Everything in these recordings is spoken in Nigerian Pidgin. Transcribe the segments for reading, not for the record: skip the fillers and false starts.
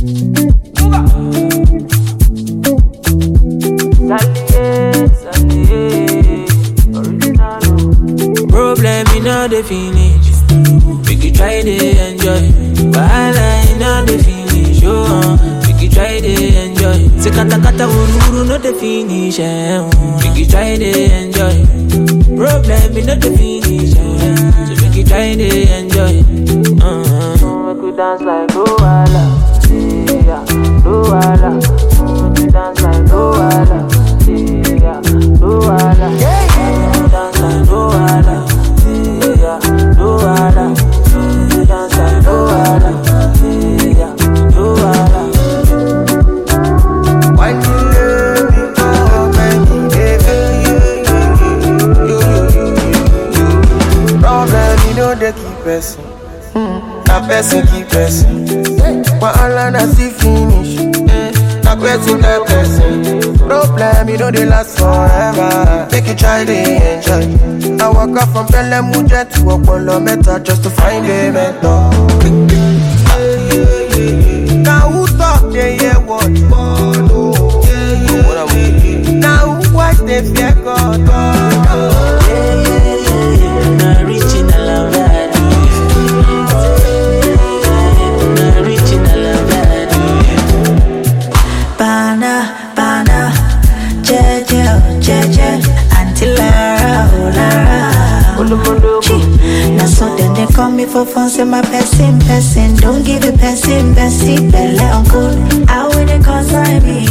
Problem in all the finish. Make you try to enjoy. Wahala in all the finish. Make you try to enjoy. Say kata kata uru no the finish. Make you try to enjoy. Problem in all the finish. So make you try to enjoy. Make you dance like Luala. Yeah, Luala. Make you dance like Luala. Yeah, Luala. Dance like Luala. Yeah, Luala. Dance like Luala. Yeah, Luala. Why you love me for many days? Problem, you know they keep pressing. Na person keep pressing. Wahala na see finish. Na person keep pressing. Problem, you know they last forever. Make you try to enjoy. I walk up from Pelemuja to Opolo Meta just to find a mentor. Now who talk they hear what? Now who watch they fear God? Not reaching a love that. Not reaching a love that. Bana, jeje, Auntie Lara, oh Lara. Now so then they call me for fun, say my person. Don't give a person, belle uncle. How will they consign me?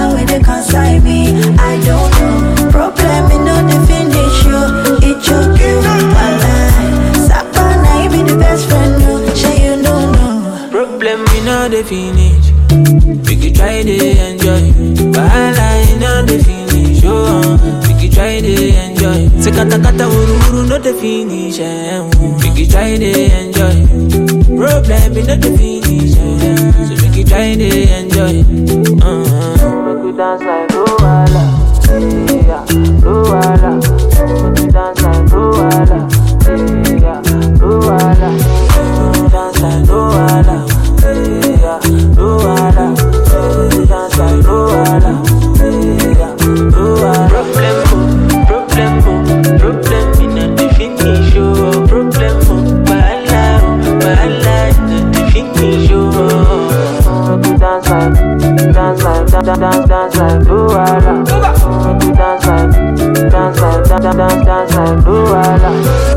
I don't know. Problem in no the finish you. It choke you, my life. Sapana, you be the best friend, no. Sure you don't know. Problem in all the finish. Make you try to enjoy. Wahala in all the finish. Make you try to enjoy. Say kata kata uru no the finish. Make you try to enjoy. Problem in all the finish. So make you try to enjoy. Make you dance like Luala. Yeah, Luala. Make you dance like Luala. Yeah, Luala. Dance like Luala. Yeah, Luala. Dance like Luala. Yeah, Luala. Problem in the finish. Problem, wahala in the finish. Make you dance like Luala. Make you dance like Luala.